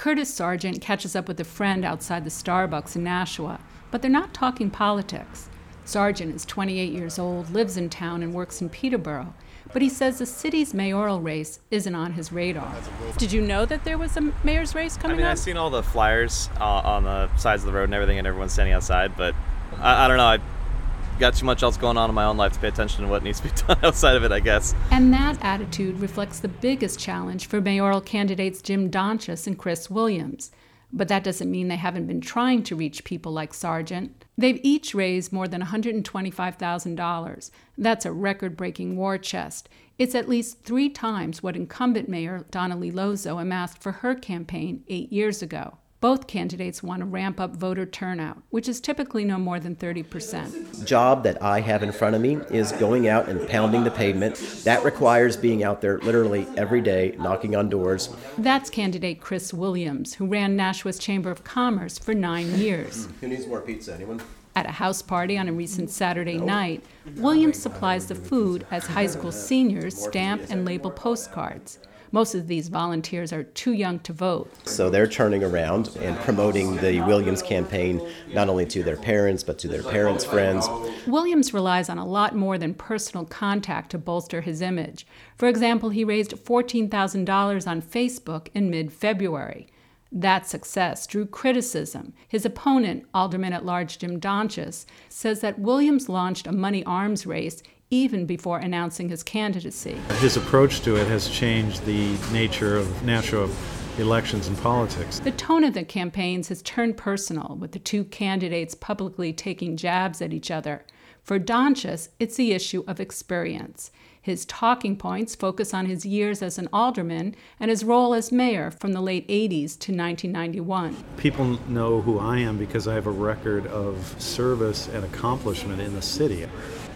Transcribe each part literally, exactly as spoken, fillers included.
Curtis Sargent catches up with a friend outside the Starbucks in Nashua, but they're not talking politics. Sargent is twenty-eight years old, lives in town, and works in Peterborough, but he says the city's mayoral race isn't on his radar. Did you know that there was a mayor's race coming up? I mean, up? I've seen all the flyers uh, on the sides of the road and everything, and everyone's standing outside, but I, I don't know. I got too much else going on in my own life to pay attention to what needs to be done outside of it, I guess. And that attitude reflects the biggest challenge for mayoral candidates Jim Donchis and Chris Williams. But that doesn't mean they haven't been trying to reach people like Sargent. They've each raised more than one hundred twenty-five thousand dollars. That's a record-breaking war chest. It's at least three times what incumbent Mayor Donnelly Lozo amassed for her campaign eight years ago. Both candidates want to ramp up voter turnout, which is typically no more than thirty percent. The job that I have in front of me is going out and pounding the pavement. That requires being out there literally every day, knocking on doors. That's candidate Chris Williams, who ran Nashua's Chamber of Commerce for nine years. Who needs more pizza? Anyone? At a house party on a recent Saturday night, Williams supplies the food as high school seniors stamp and label postcards. Most of these volunteers are too young to vote. So they're turning around and promoting the Williams campaign not only to their parents, but to their parents' friends. Williams relies on a lot more than personal contact to bolster his image. For example, he raised fourteen thousand dollars on Facebook in mid-February. That success drew criticism. His opponent, Alderman-at-Large Jim Donchis, says that Williams launched a money arms race even before announcing his candidacy. His approach to it has changed the nature of Nashua elections and politics. The tone of the campaigns has turned personal, with the two candidates publicly taking jabs at each other. For Donchis, it's the issue of experience. His talking points focus on his years as an alderman and his role as mayor from the late eighties to nineteen ninety-one. People know who I am because I have a record of service and accomplishment in the city.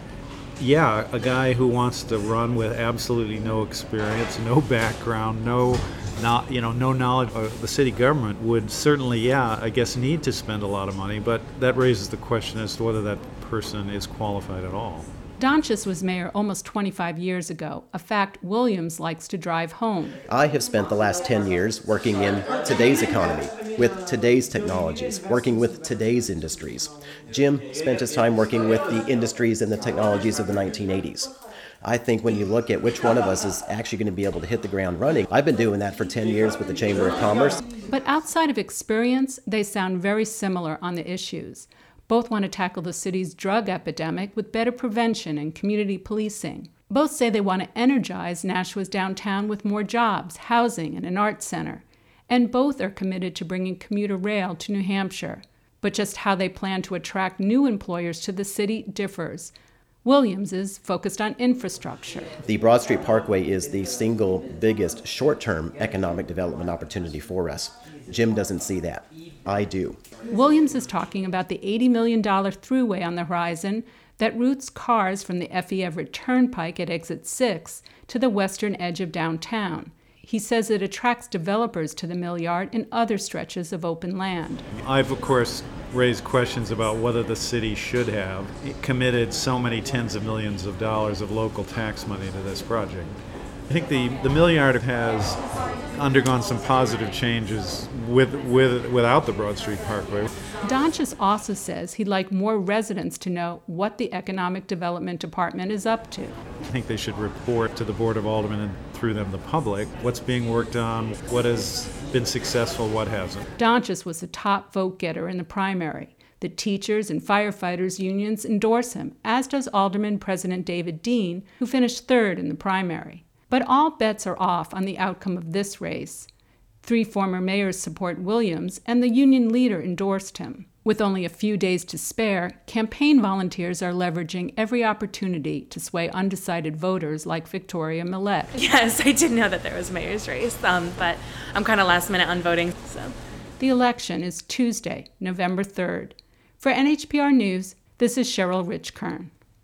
Yeah, a guy who wants to run with absolutely no experience, no background, no, not, you know, no knowledge of the city government would certainly, yeah, I guess need to spend a lot of money, but that raises the question as to whether that person is qualified at all. Donchis was mayor almost twenty-five years ago, a fact Williams likes to drive home. I have spent the last ten years working in today's economy, with today's technologies, working with today's industries. Jim spent his time working with the industries and the technologies of the nineteen eighties. I think when you look at which one of us is actually going to be able to hit the ground running, I've been doing that for ten years with the Chamber of Commerce. But outside of experience, they sound very similar on the issues. Both want to tackle the city's drug epidemic with better prevention and community policing. Both say they want to energize Nashua's downtown with more jobs, housing, and an arts center. And both are committed to bringing commuter rail to New Hampshire. But just how they plan to attract new employers to the city differs. Williams is focused on infrastructure. The Broad Street Parkway is the single biggest short-term economic development opportunity for us. Jim doesn't see that. I do. Williams is talking about the eighty million dollars thruway on the horizon that routes cars from the F E. Everett Turnpike at Exit six to the western edge of downtown. He says it attracts developers to the mill yard and other stretches of open land. I've, of course, raised questions about whether the city should have committed so many tens of millions of dollars of local tax money to this project. I think the, the mill yard has undergone some positive changes with, with without the Broad Street Parkway. Donchis also says he'd like more residents to know what the Economic Development Department is up to. I think they should report to the Board of Aldermen and through them the public what's being worked on, what has been successful, what hasn't. Donchis was the top vote getter in the primary. The teachers and firefighters unions endorse him, as does Alderman President David Dean, who finished third in the primary. But all bets are off on the outcome of this race. Three former mayors support Williams, and the union leader endorsed him. With only a few days to spare, campaign volunteers are leveraging every opportunity to sway undecided voters like Victoria Millette. Yes, I did know that there was a mayor's race, um, but I'm kind of last minute on voting. So. The election is Tuesday, November third. For N H P R News, this is Cheryl Rich-Kern.